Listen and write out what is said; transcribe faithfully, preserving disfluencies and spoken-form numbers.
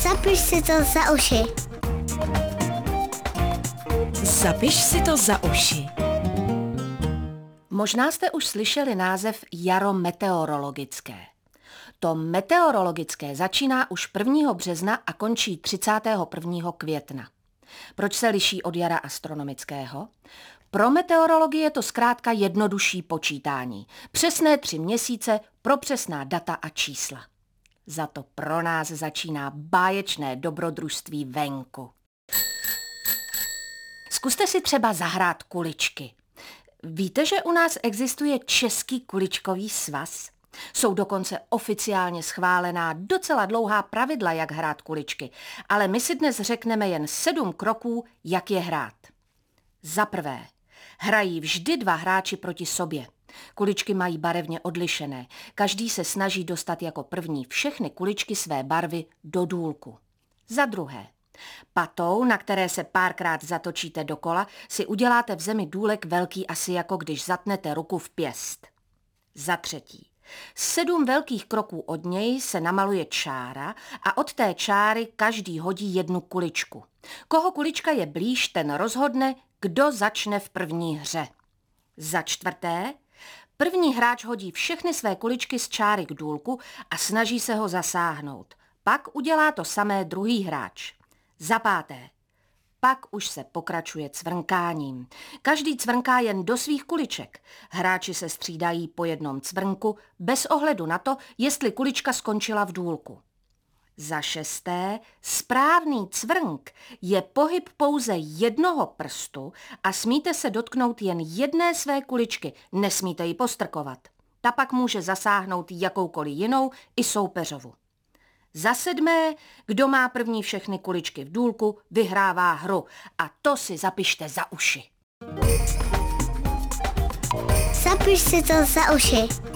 Zapiš si to za uši. Zapiš si to za uši. Možná jste už slyšeli název jaro meteorologické. To meteorologické začíná už prvního března a končí třicátého prvního května. Proč se liší od jara astronomického? Pro meteorologii je to zkrátka jednodušší počítání. Přesné tři měsíce pro přesná data a čísla. Za to pro nás začíná báječné dobrodružství venku. Zkuste si třeba zahrát kuličky. Víte, že u nás existuje Český kuličkový svaz? Jsou dokonce oficiálně schválená docela dlouhá pravidla, jak hrát kuličky, ale my si dnes řekneme jen sedm kroků, jak je hrát. Za prvé, hrají vždy dva hráči proti sobě. Kuličky mají barevně odlišené. Každý se snaží dostat jako první všechny kuličky své barvy do důlku. Za druhé, patou, na které se párkrát zatočíte dokola, si uděláte v zemi důlek velký asi jako když zatnete ruku v pěst. Za třetí, sedm velkých kroků od něj se namaluje čára a od té čáry každý hodí jednu kuličku. Koho kulička je blíž, ten rozhodne, kdo začne v první hře. Za čtvrté, první hráč hodí všechny své kuličky z čáry k důlku a snaží se ho zasáhnout. Pak udělá to samé druhý hráč. Za páté, pak už se pokračuje cvrnkáním. Každý cvrnká jen do svých kuliček. Hráči se střídají po jednom cvrnku bez ohledu na to, jestli kulička skončila v důlku. Za šesté, správný cvrnk je pohyb pouze jednoho prstu a smíte se dotknout jen jedné své kuličky, nesmíte ji postrkovat. Ta pak může zasáhnout jakoukoliv jinou i soupeřovu. Za sedmé, kdo má první všechny kuličky v důlku, vyhrává hru. A to si zapište za uši. Zapiš si to za uši.